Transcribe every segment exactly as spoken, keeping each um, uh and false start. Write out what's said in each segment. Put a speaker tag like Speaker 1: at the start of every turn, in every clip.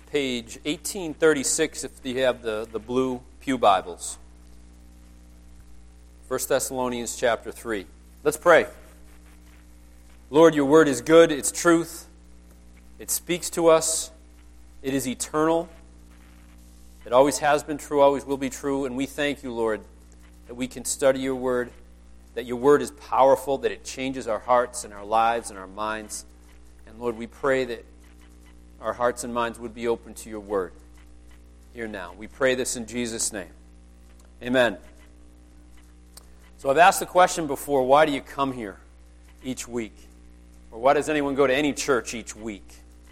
Speaker 1: page eighteen thirty-six if you have the, the blue pew Bibles. First Thessalonians chapter three. Let's pray. Lord, your word is good, it's truth, it speaks to us, it is eternal, it always has been true, always will be true, and we thank you, Lord, that we can study your word, that your word is powerful, that it changes our hearts and our lives and our minds. And Lord, we pray that our hearts and minds would be open to your word here now. We pray this in Jesus' name. Amen. So I've asked the question before, why do you come here each week? Or why does anyone go to any church each week?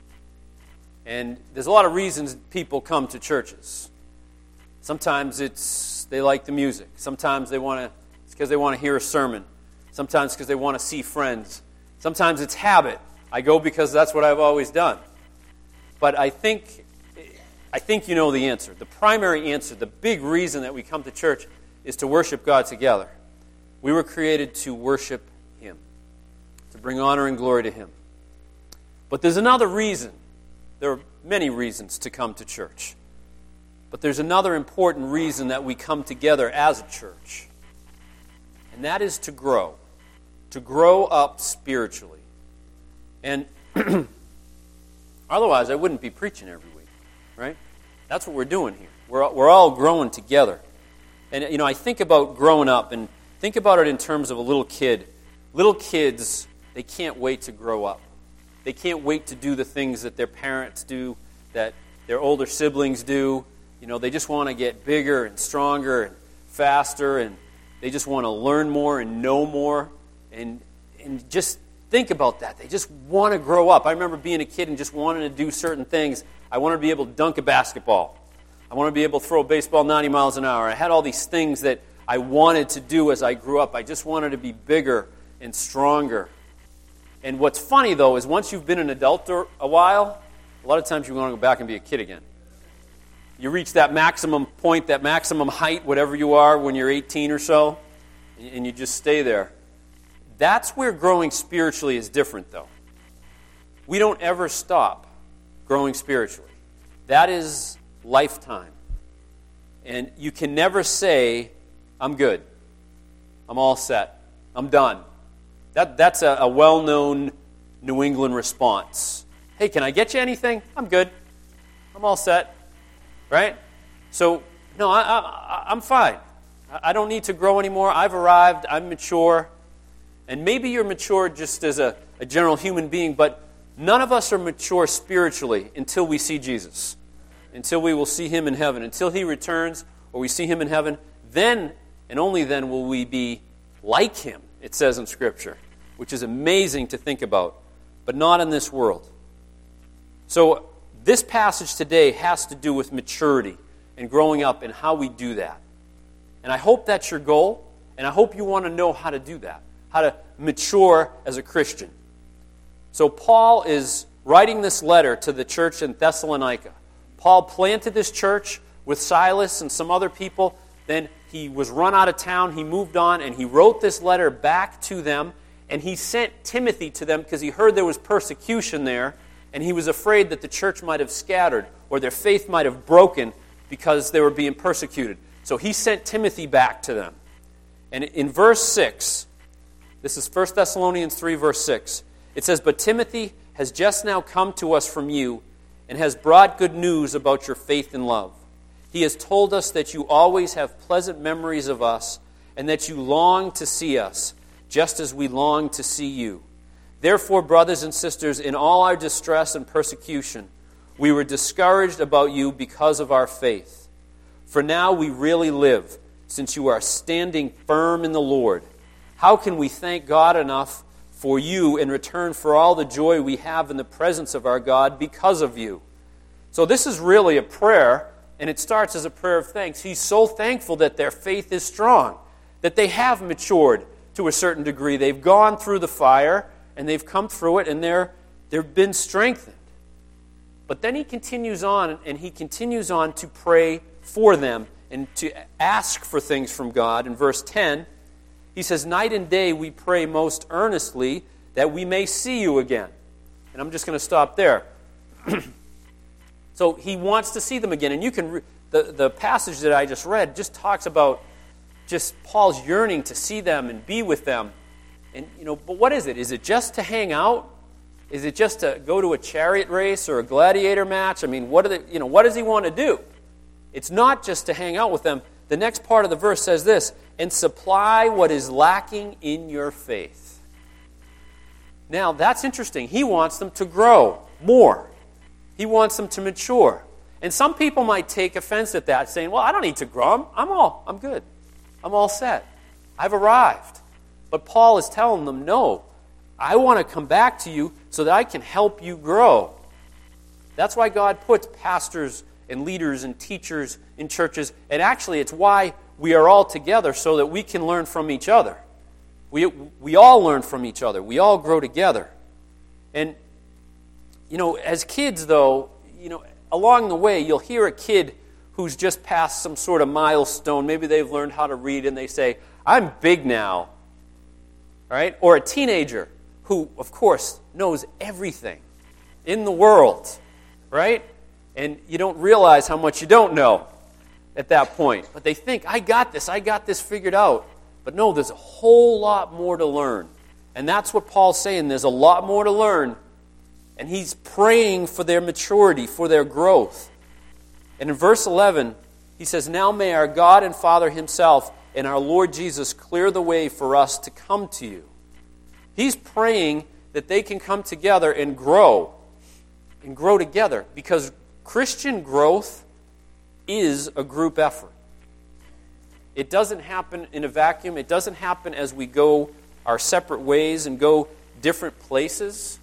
Speaker 1: And there's a lot of reasons people come to churches. Sometimes it's they like the music. Sometimes they want to, it's because they want to hear a sermon. Sometimes because they want to see friends. Sometimes it's habit. I go because that's what I've always done. But I think, I think you know the answer. The primary answer, the big reason that we come to church is to worship God together. We were created to worship Him, to bring honor and glory to Him. But there's another reason. There are many reasons to come to church. But there's another important reason that we come together as a church. And that is to grow. To grow up spiritually. And otherwise, I wouldn't be preaching every week, right? That's what we're doing here. We're, we're all growing together. And, you know, I think about growing up, and think about it in terms of a little kid. Little kids, they can't wait to grow up. They can't wait to do the things that their parents do, that their older siblings do. You know, they just want to get bigger and stronger and faster, and they just want to learn more and know more. And and just think about that. They just want to grow up. I remember being a kid and just wanting to do certain things. I wanted to be able to dunk a basketball. I wanted to be able to throw a baseball ninety miles an hour. I had all these things that I wanted to do as I grew up. I just wanted to be bigger and stronger. And what's funny, though, is once you've been an adult a while, a lot of times you want to go back and be a kid again. You reach that maximum point, that maximum height, whatever you are, when you're eighteen or so, and you just stay there. That's where growing spiritually is different, though. We don't ever stop growing spiritually. That is lifetime. And you can never say, I'm good. I'm all set. I'm done. That, that's a, a well-known New England response. Hey, can I get you anything? I'm good. I'm all set. Right? So, no, I, I, I'm fine. I don't need to grow anymore. I've arrived. I'm mature. And maybe you're mature just as a, a general human being, but none of us are mature spiritually until we see Jesus. Until we will see Him in heaven. Until He returns or we see Him in heaven, then and only then will we be like Him, it says in Scripture, which is amazing to think about, but not in this world. So this passage today has to do with maturity and growing up and how we do that. And I hope that's your goal, and I hope you want to know how to do that, how to mature as a Christian. So Paul is writing this letter to the church in Thessalonica. Paul planted this church with Silas and some other people. Then he was run out of town, he moved on, and he wrote this letter back to them, and he sent Timothy to them because he heard there was persecution there, and he was afraid that the church might have scattered or their faith might have broken because they were being persecuted. So he sent Timothy back to them. And in verse six, this is First Thessalonians three, verse six, it says, "But Timothy has just now come to us from you and has brought good news about your faith and love. He has told us that you always have pleasant memories of us and that you long to see us, just as we long to see you. Therefore, brothers and sisters, in all our distress and persecution, we were discouraged about you because of our faith. For now we really live, since you are standing firm in the Lord. How can we thank God enough for you in return for all the joy we have in the presence of our God because of you?" So this is really a prayer, and it starts as a prayer of thanks. He's so thankful that their faith is strong, that they have matured to a certain degree. They've gone through the fire, and they've come through it, and they're, they've been strengthened. But then he continues on, and he continues on to pray for them and to ask for things from God. In verse ten, he says, "Night and day we pray most earnestly that we may see you again." And I'm just going to stop there. So he wants to see them again. And you can, re- the, the passage that I just read just talks about just Paul's yearning to see them and be with them. And, you know, but what is it? Is it just to hang out? Is it just to go to a chariot race or a gladiator match? I mean, what, are they, you know, what does he want to do? It's not just to hang out with them. The next part of the verse says this, and supply what is lacking in your faith. Now, that's interesting. He wants them to grow more. He wants them to mature. And some people might take offense at that, saying, well, I don't need to grow. I'm, I'm all, I'm good. I'm all set. I've arrived. But Paul is telling them, no, I want to come back to you so that I can help you grow. That's why God puts pastors and leaders and teachers in churches. And actually, it's why we are all together, so that we can learn from each other. We, we all learn from each other. We all grow together. And, you know, as kids, though, you know, along the way, you'll hear a kid who's just passed some sort of milestone. Maybe they've learned how to read, and they say, I'm big now. Right? Or a teenager who, of course, knows everything in the world. Right? And you don't realize how much you don't know at that point. But they think, I got this, I got this figured out. But no, there's a whole lot more to learn. And that's what Paul's saying. There's a lot more to learn. And he's praying for their maturity, for their growth. And in verse eleven, he says, now may our God and Father himself and our Lord Jesus clear the way for us to come to you. He's praying that they can come together and grow. And grow together. Because Christian growth is a group effort. It doesn't happen in a vacuum. It doesn't happen as we go our separate ways and go different places.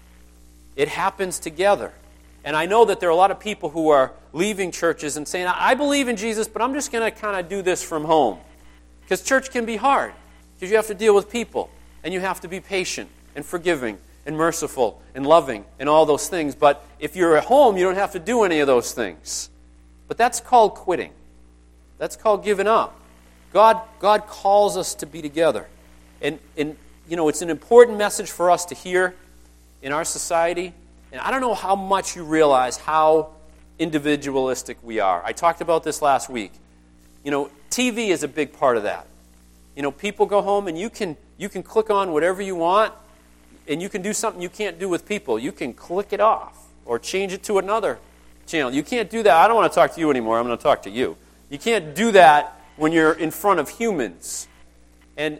Speaker 1: It happens together. And I know that there are a lot of people who are leaving churches and saying, I believe in Jesus, but I'm just going to kind of do this from home. Because church can be hard. Because you have to deal with people. And you have to be patient and forgiving and merciful and loving and all those things. But if you're at home, you don't have to do any of those things. But that's called quitting. That's called giving up. God, God calls us to be together. And, and, you know, it's an important message for us to hear in our society. And I don't know how much you realize how individualistic we are. I talked about this last week. You know, T V is a big part of that. You know, people go home and you can you can click on whatever you want, and you can do something you can't do with people. You can click it off or change it to another channel. You can't do that. I don't want to talk to you anymore. I'm going to talk to you. You can't do that when you're in front of humans. And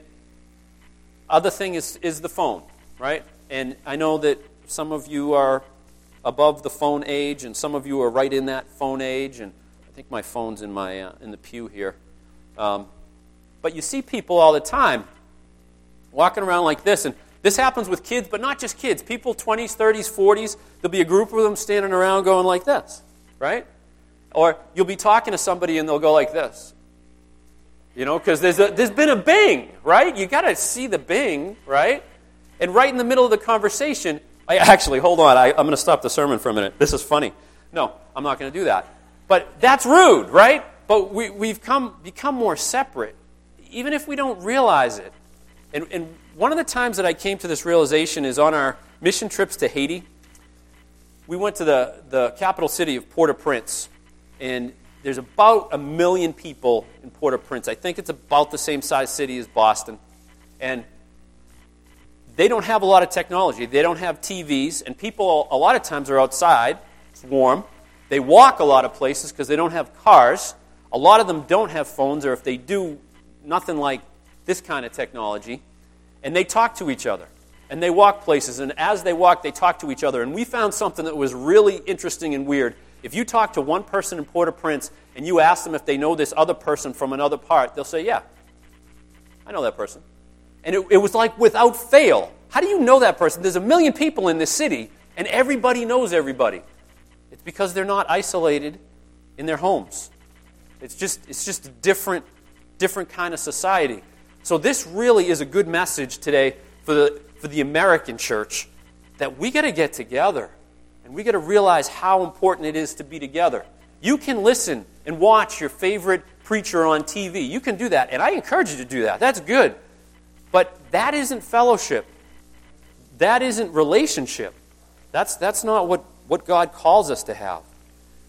Speaker 1: other thing is is the phone, right? And I know that some of you are above the phone age, and some of you are right in that phone age. And I think my phone's in my uh, in the pew here. Um, but you see people all the time walking around like this, and this happens with kids, but not just kids. People twenties, thirties, forties, there'll be a group of them standing around going like this, right? Or you'll be talking to somebody and they'll go like this. You know, because there's, there's been a bing, right? You got to see the bing, right? And right in the middle of the conversation, I actually, hold on, I, I'm going to stop the sermon for a minute. This is funny. No, I'm not going to do that. But that's rude, right? But we, we've come become more separate, even if we don't realize it. And, and one of the times that I came to this realization is on our mission trips to Haiti. We went to the, the capital city of Port-au-Prince, and there's about a million people in Port-au-Prince. I think it's about the same size city as Boston. And they don't have a lot of technology. They don't have T Vs, and people a lot of times are outside. It's warm. They walk a lot of places because they don't have cars. A lot of them don't have phones, or if they do, nothing like this kind of technology. And they talk to each other. And they walk places, and as they walk, they talk to each other. And we found something that was really interesting and weird. If you talk to one person in Port-au-Prince and you ask them if they know this other person from another part, they'll say, yeah, I know that person. And it, it was like without fail. How do you know that person? There's a million people in this city, and everybody knows everybody. It's because they're not isolated in their homes. It's just it's just a different, different kind of society. So this really is a good message today for the for the American church, that we got to get together, and we got to realize how important it is to be together. You can listen and watch your favorite preacher on T V. You can do that, and I encourage you to do that. That's good. But that isn't fellowship. That isn't relationship. That's that's not what, what God calls us to have.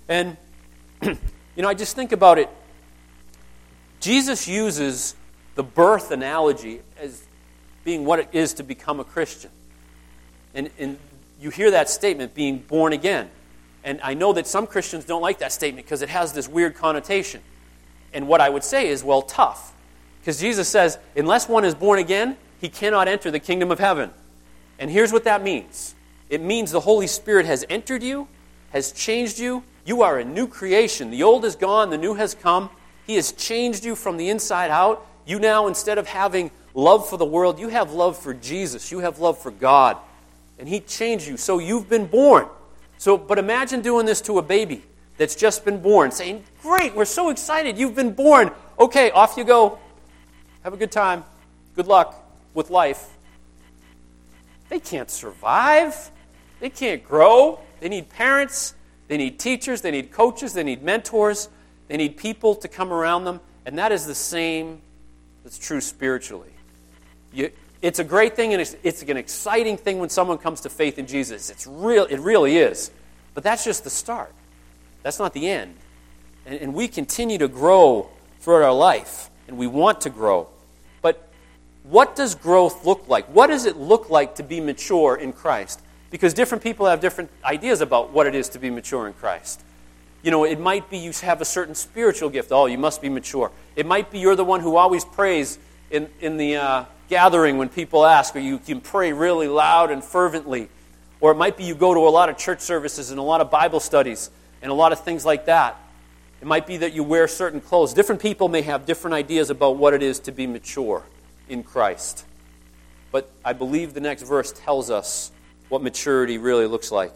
Speaker 1: And, you know, I just think about it. Jesus uses the birth analogy as being what it is to become a Christian. And, and you hear that statement, being born again. And I know that some Christians don't like that statement because it has this weird connotation. And what I would say is, well, tough. Because Jesus says, unless one is born again, he cannot enter the kingdom of heaven. And here's what that means. It means the Holy Spirit has entered you, has changed you. You are a new creation. The old is gone, the new has come. He has changed you from the inside out. You now, instead of having love for the world, you have love for Jesus. You have love for God. And he changed you. So you've been born. So, but imagine doing this to a baby that's just been born, saying, great, we're so excited, you've been born. Okay, off you go. Have a good time. Good luck with life. They can't survive. They can't grow. They need parents. They need teachers. They need coaches. They need mentors. They need people to come around them. And that is the same that's true spiritually. You, it's a great thing, and it's, it's an exciting thing when someone comes to faith in Jesus. It's real. It really is. But that's just the start. That's not the end. And, and we continue to grow throughout our life, and we want to grow. But what does growth look like? What does it look like to be mature in Christ? Because different people have different ideas about what it is to be mature in Christ. You know, it might be you have a certain spiritual gift. Oh, you must be mature. It might be you're the one who always prays in, in the uh, gathering when people ask, or you can pray really loud and fervently. Or it might be you go to a lot of church services and a lot of Bible studies and a lot of things like that. It might be that you wear certain clothes. Different people may have different ideas about what it is to be mature in Christ. But I believe the next verse tells us what maturity really looks like.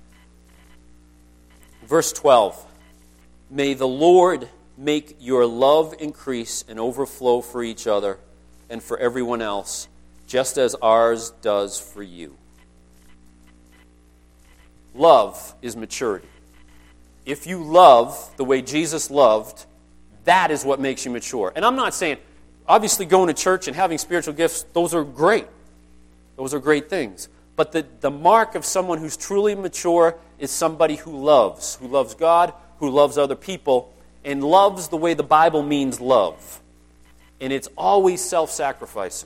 Speaker 1: Verse twelve, may the Lord make your love increase and overflow for each other and for everyone else, just as ours does for you. Love is maturity. If you love the way Jesus loved, that is what makes you mature. And I'm not saying, obviously going to church and having spiritual gifts, those are great. Those are great things. But the, the mark of someone who's truly mature is somebody who loves, who loves God, who loves other people, and loves the way the Bible means love. And it's always self-sacrificing.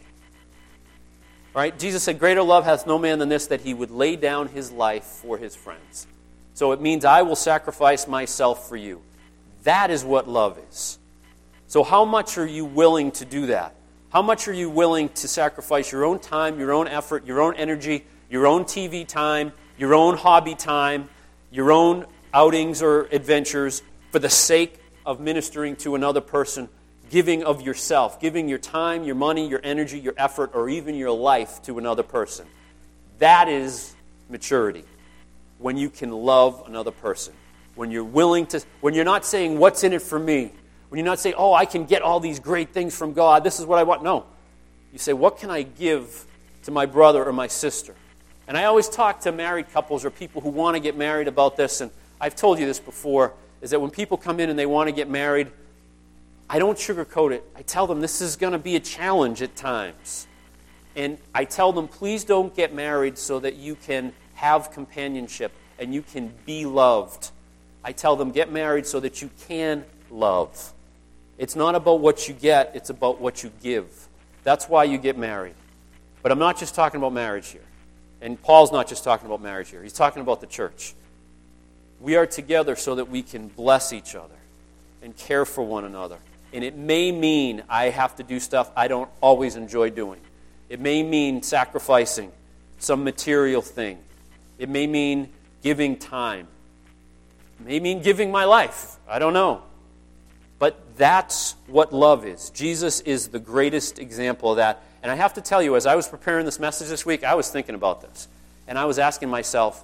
Speaker 1: Right? Jesus said, greater love hath no man than this, that he would lay down his life for his friends. So it means I will sacrifice myself for you. That is what love is. So how much are you willing to do that? How much are you willing to sacrifice your own time, your own effort, your own energy, your own T V time, your own hobby time, your own outings or adventures for the sake of ministering to another person, giving of yourself, giving your time, your money, your energy, your effort, or even your life to another person? That is maturity. When you can love another person. When you're willing to, when you're not saying, what's in it for me? When you're not saying, oh, I can get all these great things from God. This is what I want. No. You say, what can I give to my brother or my sister? And I always talk to married couples or people who want to get married about this, and I've told you this before, is that when people come in and they want to get married, I don't sugarcoat it. I tell them this is going to be a challenge at times. And I tell them, please don't get married so that you can have companionship and you can be loved. I tell them, get married so that you can love. It's not about what you get, it's about what you give. That's why you get married. But I'm not just talking about marriage here. And Paul's not just talking about marriage here. He's talking about the church. We are together so that we can bless each other and care for one another. And it may mean I have to do stuff I don't always enjoy doing. It may mean sacrificing some material thing. It may mean giving time. It may mean giving my life. I don't know. But that's what love is. Jesus is the greatest example of that. And I have to tell you, as I was preparing this message this week, I was thinking about this. And I was asking myself,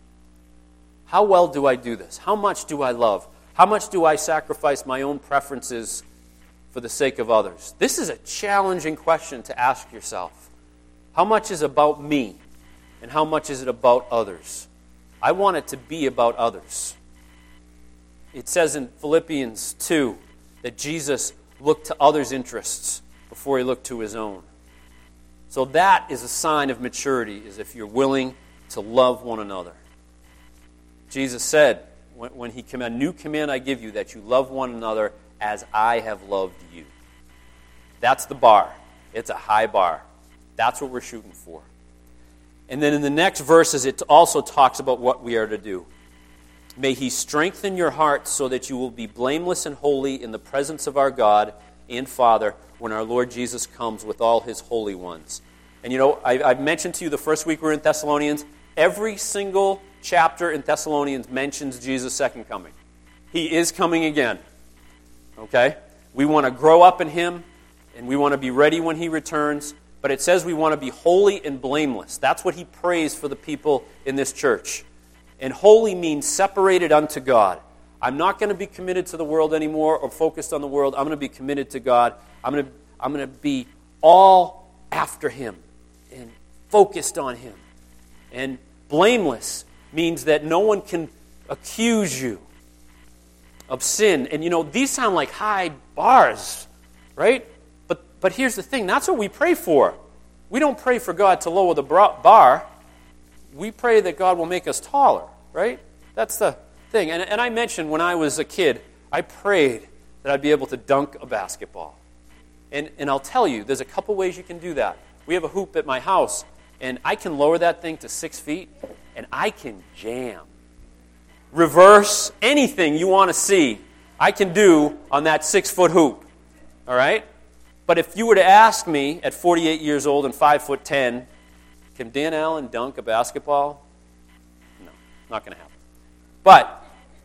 Speaker 1: how well do I do this? How much do I love? How much do I sacrifice my own preferences for the sake of others? This is a challenging question to ask yourself. How much is about me? And how much is it about others? I want it to be about others. It says in Philippians two that Jesus looked to others' interests before he looked to his own. So that is a sign of maturity, is if you're willing to love one another. Jesus said, when, when he command, new command I give you, that you love one another as I have loved you. That's the bar. It's a high bar. That's what we're shooting for. And then in the next verses, it also talks about what we are to do. May he strengthen your hearts so that you will be blameless and holy in the presence of our God and Father when our Lord Jesus comes with all his holy ones. And you know, I, I've mentioned to you the first week we were in Thessalonians, every single chapter in Thessalonians mentions Jesus' second coming. He is coming again. Okay? We want to grow up in him, and we want to be ready when he returns. But it says we want to be holy and blameless. That's what he prays for the people in this church. And holy means separated unto God. I'm not going to be committed to the world anymore or focused on the world. I'm going to be committed to God. I'm going to, I'm going to be all after him and focused on him. And blameless means that no one can accuse you of sin. And you know, these sound like high bars, right? But but here's the thing, that's what we pray for. We don't pray for God to lower the bar. We pray that God will make us taller, right? That's the thing. And, and I mentioned when I was a kid, I prayed that I'd be able to dunk a basketball. And, and I'll tell you, there's a couple ways you can do that. We have a hoop at my house, and I can lower that thing to six feet, and I can jam. Reverse, anything you want to see, I can do on that six-foot hoop. All right? But if you were to ask me at forty-eight years old and five foot ten, can Dan Allen dunk a basketball? No, not going to happen. But,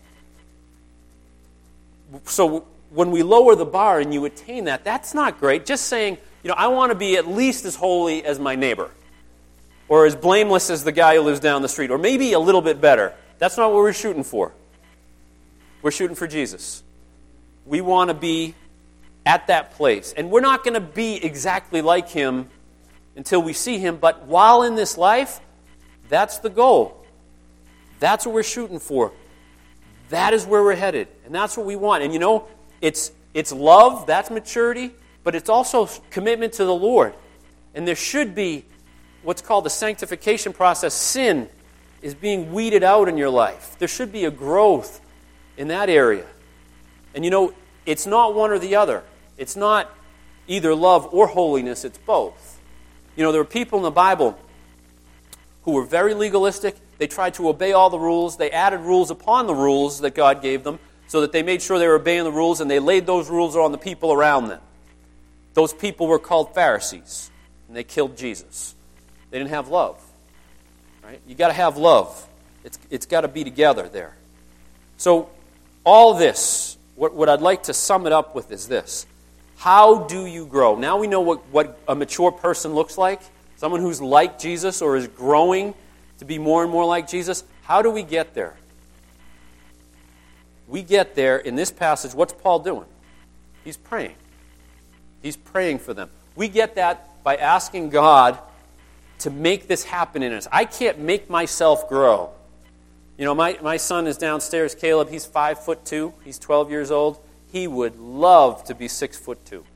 Speaker 1: so when we lower the bar and you attain that, that's not great. Just saying, you know, I want to be at least as holy as my neighbor, or as blameless as the guy who lives down the street, or maybe a little bit better. That's not what we're shooting for. We're shooting for Jesus. We want to be at that place. And we're not going to be exactly like him until we see him, but while in this life, that's the goal. That's what we're shooting for. That is where we're headed, and that's what we want. And you know, it's it's love, that's maturity, but it's also commitment to the Lord. And there should be what's called the sanctification process. Sin is being weeded out in your life. There should be a growth in that area. And you know, it's not one or the other. It's not either love or holiness, it's both. You know, there were people in the Bible who were very legalistic. They tried to obey all the rules. They added rules upon the rules that God gave them so that they made sure they were obeying the rules, and they laid those rules on the people around them. Those people were called Pharisees, and they killed Jesus. They didn't have love. Right? You got to have love. It's it's got to be together there. So all this, what, what I'd like to sum it up with is this. How do you grow? Now we know what, what a mature person looks like. Someone who's like Jesus or is growing to be more and more like Jesus. How do we get there? We get there in this passage. What's Paul doing? He's praying. He's praying for them. We get that by asking God to make this happen in us. I can't make myself grow. You know, my, my son is downstairs, Caleb. He's five foot two. He's twelve years old. He would love to be six foot two.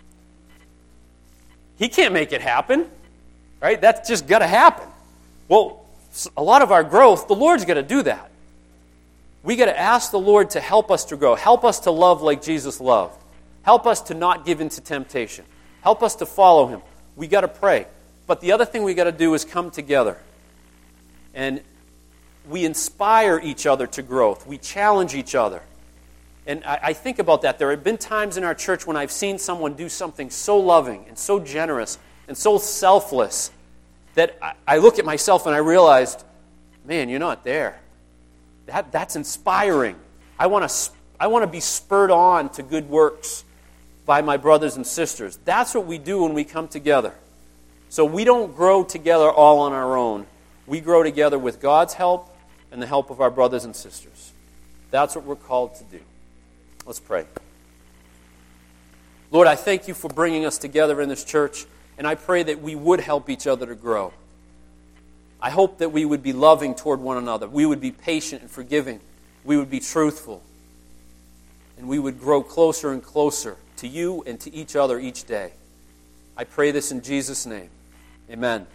Speaker 1: He can't make it happen, right? That's just got to happen. Well, a lot of our growth, the Lord's got to do that. We got to ask the Lord to help us to grow. Help us to love like Jesus loved. Help us to not give in to temptation. Help us to follow him. We got to pray. But the other thing we got to do is come together. And we inspire each other to growth. We challenge each other. And I, I think about that. There have been times in our church when I've seen someone do something so loving and so generous and so selfless that I, I look at myself and I realized, man, you're not there. That that's inspiring. I want to I want to be spurred on to good works by my brothers and sisters. That's what we do when we come together. So we don't grow together all on our own. We grow together with God's help and the help of our brothers and sisters. That's what we're called to do. Let's pray. Lord, I thank you for bringing us together in this church, and I pray that we would help each other to grow. I hope that we would be loving toward one another. We would be patient and forgiving. We would be truthful. And we would grow closer and closer to you and to each other each day. I pray this in Jesus' name. Amen.